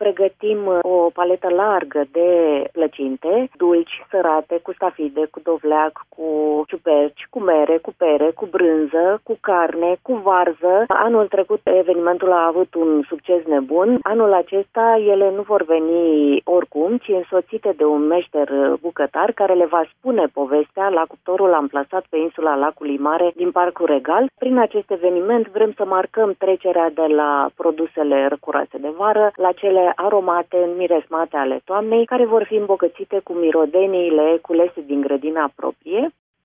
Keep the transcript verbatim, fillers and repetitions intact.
pregătim o paletă largă de plăcinte, dulci, sărate, cu stafide, cu dovleac, cu ciuperci, cu mere, cu pere, cu brânză, cu carne, cu varză. Anul trecut evenimentul a avut un succes nebun. Anul acesta ele nu vor veni oricum, ci însoțite de un meșter bucătar care le va spune povestea la cuptorul amplasat pe insula Lacului Mare din Parcul Regal. Prin acest eveniment vrem să marcăm trecerea de la produsele răcurate de vară la cele aromate, miresmate ale toamnei, care vor fi îmbogățite cu mirodeniile culese din grădina proprie.